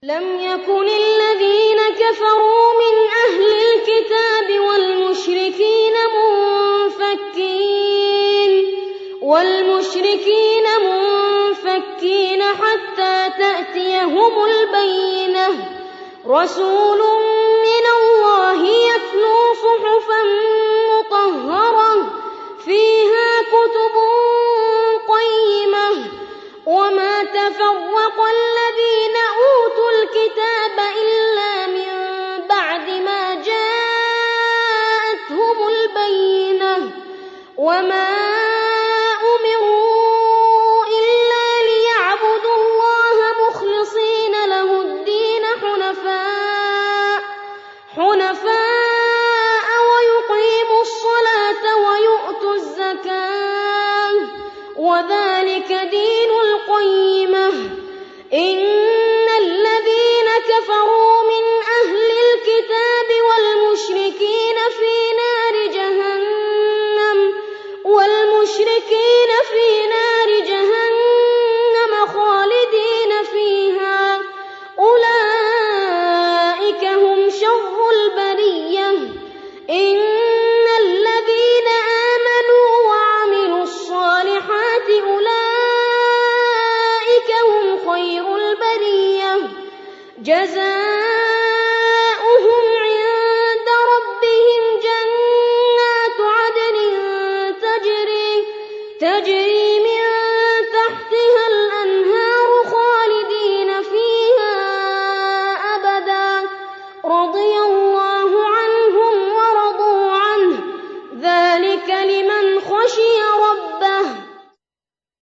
لم يكن الذين كفروا من أهل الكتاب والمشركين منفكين حتى تأتيهم البينة رسول من الله يتلو صحفا مطهرة فيها كتب قيمة وما تفرق الذين أوتوا الكتاب إلا من بعد ما جاءتهم البينة وما أمروا إلا ليعبدوا الله مخلصين له الدين حنفاء ويقيموا الصلاة ويؤتوا الزكاة وذلك دين القيمة إن الذين كفروا من أهل الكتاب والمشركين في نار جهنم خالدين فيها أولئك هم شر البرية إن الذين آمنوا وعملوا الصالحات أولئك هم خير البرية جزاء